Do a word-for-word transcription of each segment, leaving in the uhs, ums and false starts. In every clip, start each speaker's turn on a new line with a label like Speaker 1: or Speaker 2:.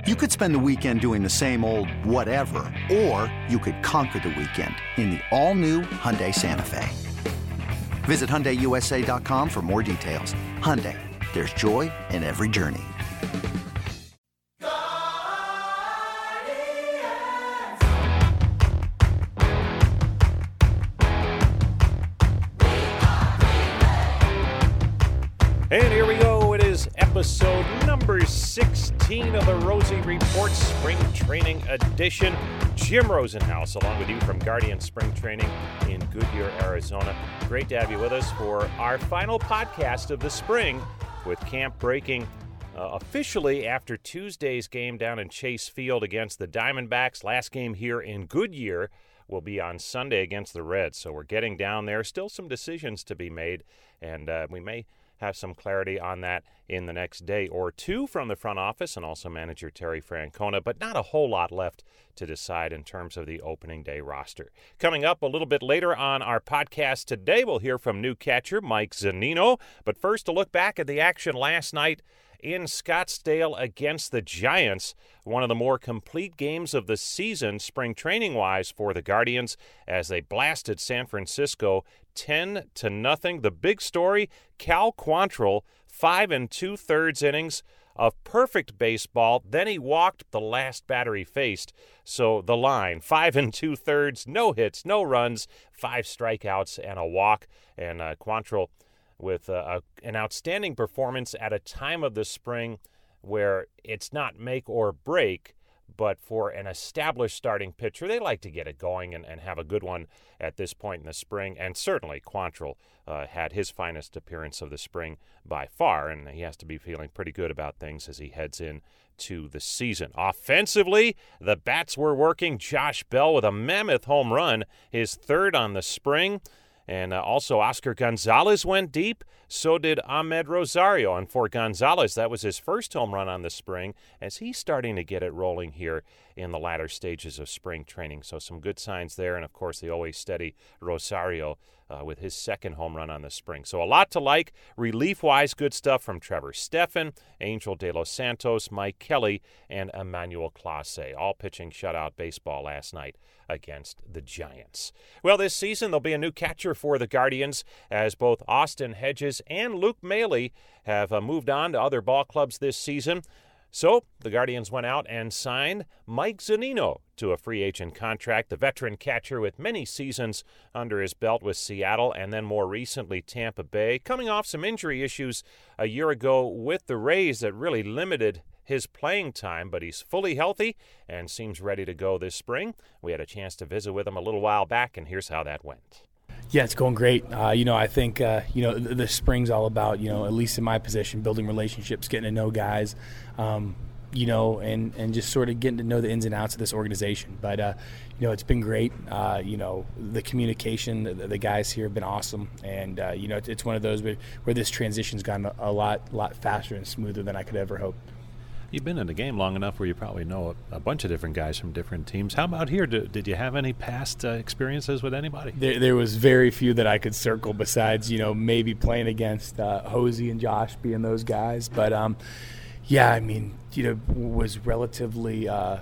Speaker 1: You could spend the weekend doing the same old whatever, or you could conquer the weekend in the all-new Hyundai Santa Fe. Visit Hyundai U S A dot com for more details. Hyundai, there's joy in every journey.
Speaker 2: And here we go. It is episode number sixteen of the Rosie Report Spring Training Edition. Jim Rosenhaus along with you from Guardian Spring Training in Goodyear, Arizona. Great to have you with us for our final podcast of the spring, with camp breaking uh, officially after Tuesday's game down in Chase Field against the Diamondbacks. Last game here in Goodyear will be on Sunday against the Reds. So we're getting down there. Still some decisions to be made, and uh, we may have some clarity on that in the next day or two from the front office and also manager Terry Francona, but not a whole lot left to decide in terms of the opening day roster. Coming up a little bit later on our podcast today, we'll hear from new catcher Mike Zunino, but first a look back at the action last night in Scottsdale against the Giants. One of the more complete games of the season, spring training-wise, for the Guardians as they blasted San Francisco ten to nothing. The big story, Cal Quantrill, five and two-thirds innings of perfect baseball. Then he walked the last batter he faced. So the line, five and two-thirds, no hits, no runs, five strikeouts, and a walk. And uh, Quantrill with uh, a, an outstanding performance at a time of the spring where it's not make or break, but for an established starting pitcher, they like to get it going and, and have a good one at this point in the spring. And certainly Quantrill uh, had his finest appearance of the spring by far, and he has to be feeling pretty good about things as he heads in to the season. Offensively, the bats were working. Josh Bell with a mammoth home run, his third on the spring. And uh, also Oscar Gonzalez went deep. So did Ahmed Rosario. And for Gonzalez, that was his first home run on the spring, as he's starting to get it rolling here in the latter stages of spring training. So some good signs there. And, of course, the always steady Rosario uh, with his second home run on the spring. So a lot to like. Relief-wise, good stuff from Trevor Stephan, Angel De Los Santos, Mike Kelly, and Emmanuel Clase, all pitching shutout baseball last night against the Giants. Well, this season there'll be a new catcher for the Guardians, as both Austin Hedges and Luke Maile have uh, moved on to other ball clubs this season. So the Guardians went out and signed Mike Zunino to a free agent contract, the veteran catcher with many seasons under his belt with Seattle and then more recently Tampa Bay, coming off some injury issues a year ago with the Rays that really limited his playing time, but he's fully healthy and seems ready to go this spring. We had a chance to visit with him a little while back, and here's how that went.
Speaker 3: Yeah, it's going great. Uh, you know, I think, uh, you know, the, the spring's all about, you know, at least in my position, building relationships, getting to know guys, um, you know, and, and just sort of getting to know the ins and outs of this organization. But, uh, you know, it's been great. Uh, you know, the communication, the, the guys here have been awesome. And, uh, you know, it's, it's one of those where, where this transition's gone a, a lot, lot faster and smoother than I could ever hope.
Speaker 2: You've been in the game long enough where you probably know a, a bunch of different guys from different teams. How about here? Did, did you have any past uh, experiences with anybody?
Speaker 3: There, there was very few that I could circle besides, you know, maybe playing against uh, Hosey and Josh being those guys. But, um, yeah, I mean, you know, was relatively uh,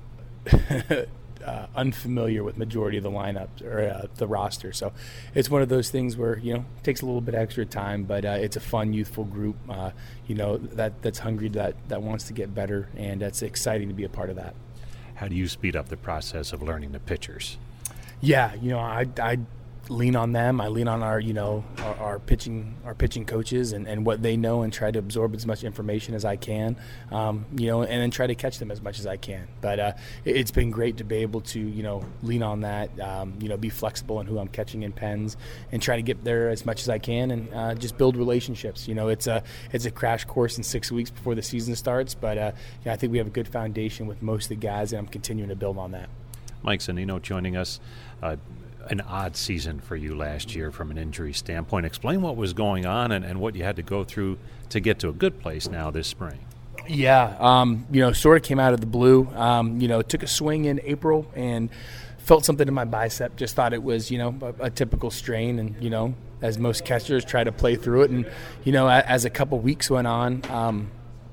Speaker 3: uh, unfamiliar with majority of the lineup or uh, the roster. So it's one of those things where, you know, it takes a little bit extra time, but uh, it's a fun, youthful group, uh, you know, that that's hungry, that, that wants to get better, and it's exciting to be a part of that.
Speaker 2: How do you speed up the process of learning the pitchers?
Speaker 3: Yeah, you know, I, I lean on them. I lean on our, you know, our, our pitching, our pitching coaches and, and what they know, and try to absorb as much information as I can, um, you know, and then try to catch them as much as I can. But uh, it, it's been great to be able to, you know, lean on that, um, you know, be flexible in who I'm catching in pens, and try to get there as much as I can, and uh, just build relationships. You know, it's a it's a crash course in six weeks before the season starts, but uh, yeah, I think we have a good foundation with most of the guys, and I'm continuing to build on that.
Speaker 2: Mike Zunino joining us. Uh, an odd season for you last year from an injury standpoint. Explain what was going on and, and what you had to go through to get to a good place now this spring.
Speaker 3: Yeah, um, you know, sort of came out of the blue. Um, you know, took a swing in April and felt something in my bicep. Just thought it was, you know, a, a typical strain, and, you know, as most catchers try to play through it. And, you know, as a couple weeks went on, um,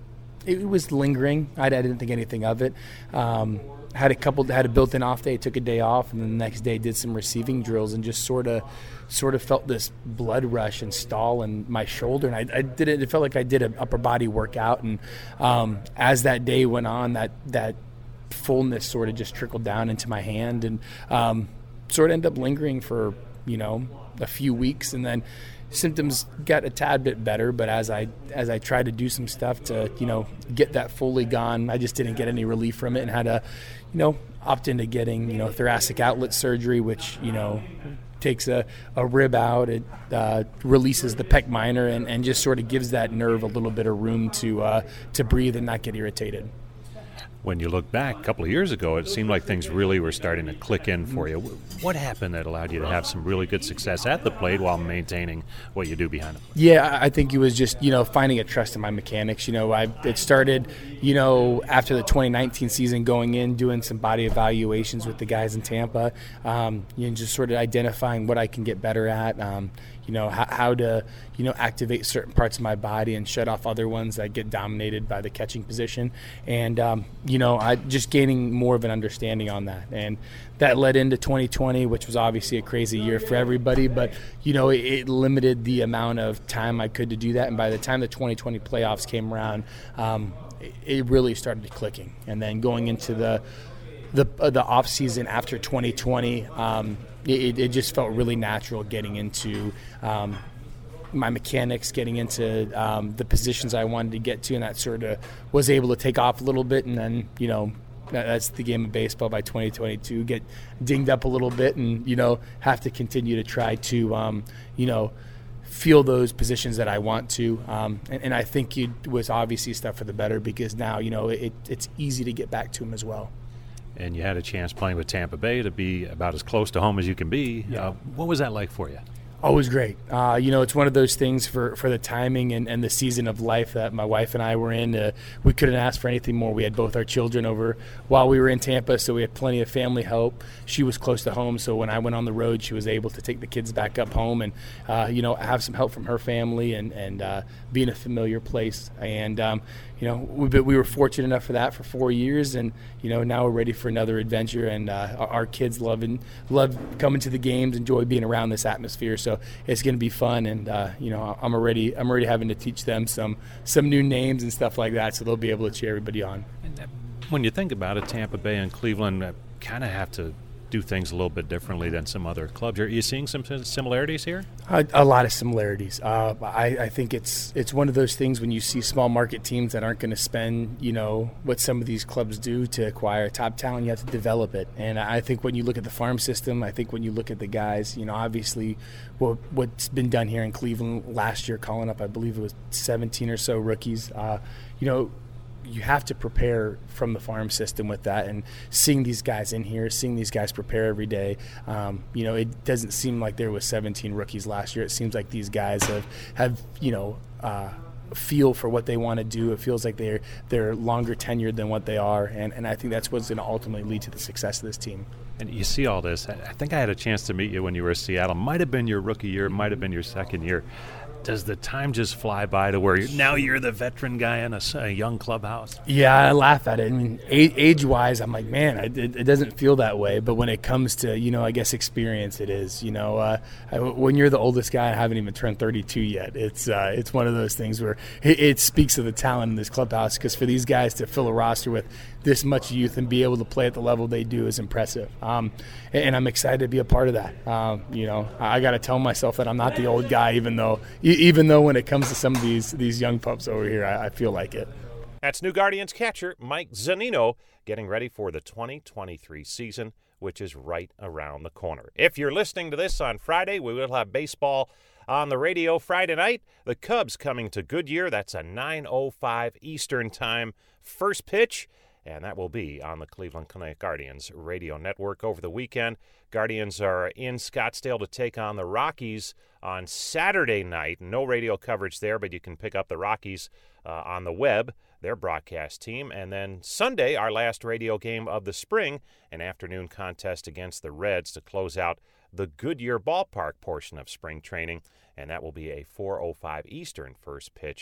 Speaker 3: it was lingering. I, I didn't think anything of it. Um, had a couple, had a built-in off day, took a day off, and then the next day did some receiving drills and just sort of, sort of felt this blood rush and stall in my shoulder. And I, I did it. It felt like I did an upper body workout. And um, as that day went on, that that fullness sort of just trickled down into my hand, and um, sort of ended up lingering for you know a few weeks, and then symptoms got a tad bit better, but as I as I tried to do some stuff to you know get that fully gone, I just didn't get any relief from it, and had to you know opt into getting you know thoracic outlet surgery, which you know takes a, a rib out, it uh, releases the pec minor, and, and just sort of gives that nerve a little bit of room to uh, to breathe and not get irritated.
Speaker 2: When you look back a couple of years ago, it seemed like things really were starting to click in for you. What happened that allowed you to have some really good success at the plate while maintaining what you do behind the plate?
Speaker 3: Yeah, I think it was just, you know, finding a trust in my mechanics. You know, I it started, you know, after the twenty nineteen season, going in, doing some body evaluations with the guys in Tampa, um, you know, just sort of identifying what I can get better at, um, you know, how, how to, you know, activate certain parts of my body and shut off other ones that get dominated by the catching position. And, um, you know, I just gaining more of an understanding on that. And that led into twenty twenty, which was obviously a crazy year for everybody, but, you know, it, it limited the amount of time I could to do that. And by the time the twenty twenty playoffs came around, um, it, it really started clicking. And then going into the the uh, the off season after twenty twenty, um, it, it just felt really natural getting into um, my mechanics, getting into um, the positions I wanted to get to, and that sort of was able to take off a little bit. And then, you know, that's the game of baseball. By twenty twenty-two, get dinged up a little bit, and you know, have to continue to try to, um, you know, feel those positions that I want to. Um, and, and I think it was obviously stuff for the better, because now, you know, it, it's easy to get back to them as well.
Speaker 2: And you had a chance playing with Tampa Bay to be about as close to home as you can be.
Speaker 3: Yeah.
Speaker 2: Uh, what was that like for you?
Speaker 3: Always great. Uh, you know, it's one of those things for, for the timing and, and the season of life that my wife and I were in. Uh, we couldn't ask for anything more. We had both our children over while we were in Tampa, so we had plenty of family help. She was close to home, so when I went on the road, she was able to take the kids back up home and, uh, you know, have some help from her family and, and uh, be in a familiar place. And, um, you know, we, we were fortunate enough for that for four years, and, you know, now we're ready for another adventure. And uh, our, our kids love, and, love coming to the games, enjoy being around this atmosphere. So it's going to be fun, and uh, you know, I'm already I'm already having to teach them some some new names and stuff like that, so they'll be able to cheer everybody on.
Speaker 2: And when you think about it, Tampa Bay and Cleveland uh, kind of have to do things a little bit differently than some other clubs. Are you seeing some similarities here?
Speaker 3: A, a lot of similarities. Uh, I, I think it's it's one of those things when you see small market teams that aren't going to spend, you know, what some of these clubs do to acquire top talent. You have to develop it. And I think when you look at the farm system, I think when you look at the guys, you know, obviously what, what's been done here in Cleveland last year, calling up, I believe it was seventeen or so rookies, uh, you know, you have to prepare from the farm system with that, and seeing these guys in here, seeing these guys prepare every day. Um, you know, it doesn't seem like there was seventeen rookies last year. It seems like these guys have, have you know, uh, feel for what they want to do. It feels like they're they're longer tenured than what they are, and, and I think that's what's going to ultimately lead to the success of this team.
Speaker 2: And you see all this. I think I had a chance to meet you when you were in Seattle. Might have been your rookie year, might have been your second year. Does the time just fly by to where you're, now you're the veteran guy in a, a young clubhouse?
Speaker 3: Yeah, I laugh at it. I mean, age-wise, I'm like, man, it, it doesn't feel that way. But when it comes to, you know, I guess experience, it is. You know, uh, I, when you're the oldest guy, I haven't even turned thirty-two yet. It's uh, it's one of those things where it, it speaks of the talent in this clubhouse, because for these guys to fill a roster with this much youth and be able to play at the level they do is impressive. Um, and, and I'm excited to be a part of that. Um, you know, I, I got to tell myself that I'm not the old guy, even though even though when it comes to some of these these young pups over here, I, I feel like it.
Speaker 2: That's New Guardians catcher Mike Zunino getting ready for the twenty twenty-three season, which is right around the corner. If you're listening to this on Friday, we will have baseball on the radio Friday night. The Cubs coming to Goodyear. That's a nine oh five Eastern time first pitch, and that will be on the Cleveland Clinic Guardians radio network over the weekend. Guardians are in Scottsdale to take on the Rockies on Saturday night. No radio coverage there, but you can pick up the Rockies uh, on the web, their broadcast team. And then Sunday, our last radio game of the spring, an afternoon contest against the Reds to close out the Goodyear Ballpark portion of spring training, and that will be a four oh five Eastern first pitch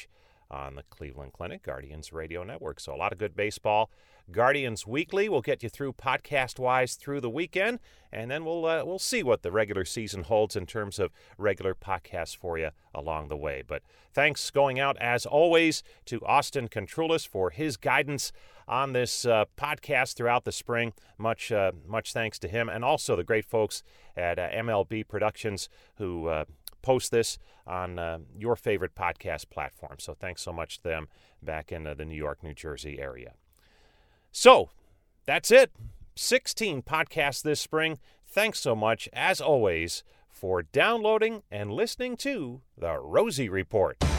Speaker 2: on the Cleveland Clinic Guardians Radio Network. So a lot of good baseball. Guardians Weekly will get you through podcast-wise through the weekend, and then we'll uh, we'll see what the regular season holds in terms of regular podcasts for you along the way. But thanks going out, as always, to Austin Contrulis for his guidance on this uh, podcast throughout the spring. Much uh, much thanks to him, and also the great folks at uh, M L B Productions who uh, post this on uh, your favorite podcast platform. So thanks so much to them back in uh, the New York, New Jersey area. So that's it. sixteen podcasts this spring. Thanks so much, as always, for downloading and listening to the Rosie Report.